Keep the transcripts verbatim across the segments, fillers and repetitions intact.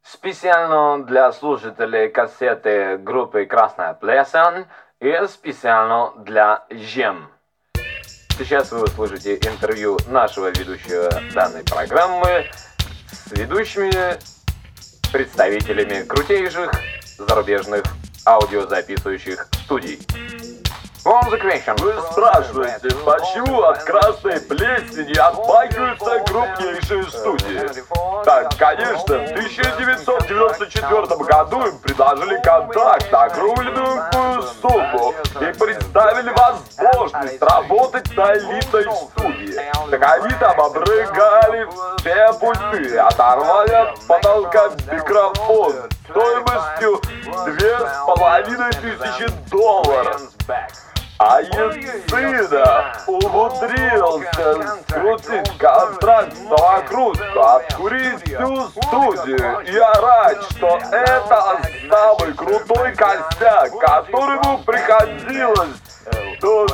Специально для слушателей кассеты группы «Красная Плесень» и специально для ЖЕМ. Сейчас вы услышите интервью нашего ведущего данной программы с ведущими представителями крутейших зарубежных аудиозаписывающих студий. Вы спрашиваете, почему от «Красной Плесени» отмахиваются крупнейшие студии? Так, конечно, в тысяча девятьсот девяносто четвёртом году им предложили контракт на кругленькую сумму и представили возможность работать на элитной студии. Так они там обрыгали все пульты, оторвали от потолка микрофон стоимостью две с половиной тысячи долларов. А Яцина умудрился скрутить контракт на накрутку, откурить всю студию и орать, что это самый крутой костяк, которому приходилось тут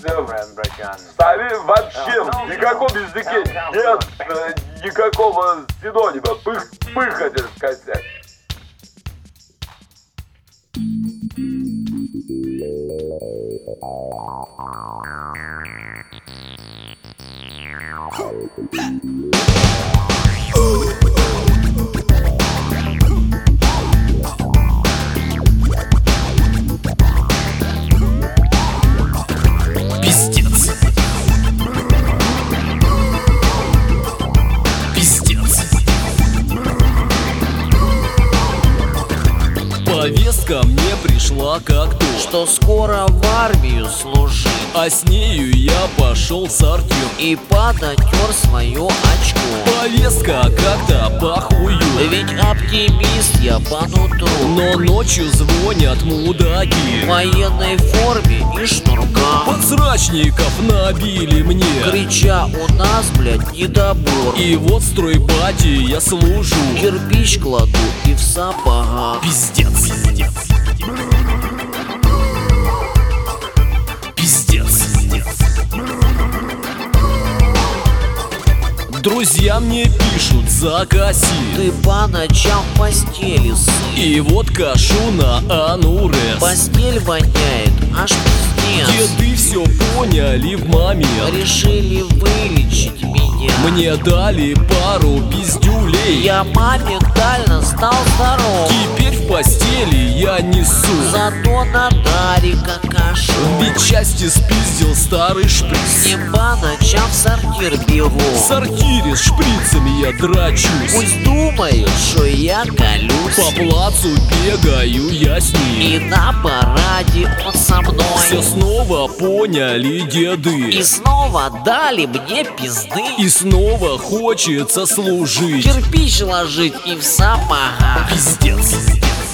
в вообще в никаком языке нет э, никакого синонима. Пых, пыхатель костяк. Пиздец. Пиздец. Повестка мне пришла как то, что скоро в армию служить, а с нею я пошел в сортир и подотер свое очко. Повестка как-то похую, Ведь оптимист я по нутру, но ночью звонят мудаки в военной форме и шнурках. Подсрачников набили мне, крича: у нас, блядь, недобор. И вот стройбате я служу, кирпич кладу и в сапогах. Пиздец. Пиздец. Пиздец. Друзья мне пишут: закоси, ты по ночам в постели сын. И вот кашу на анурез. Постель воняет, аж пиздец. Деды все поняли в момент, решили вылечить меня. Мне дали пару пиздюлей, я моментально стал здоров. Теперь в постели я несу, зато на Дарика кашу. В медчасти спиздил старый шприц, с ним по ночам в сортир бегу. В сортире с шприцами я драчусь. Пусть думают, что я колюсь. По плацу бегаю я с ним, и на параде он со мной. Все снова поняли деды, и снова дали мне пизды. И снова хочется служить, кирпич ложить и в сапогах. Пиздец.